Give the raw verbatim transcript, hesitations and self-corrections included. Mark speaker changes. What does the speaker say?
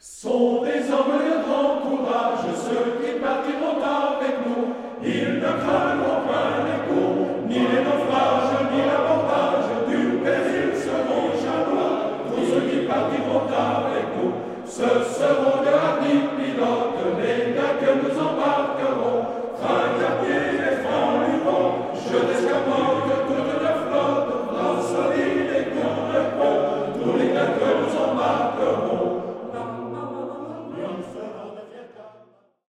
Speaker 1: Sont des hommes de grand courage, ceux qui partiront avec nous. Ils ne craindront point les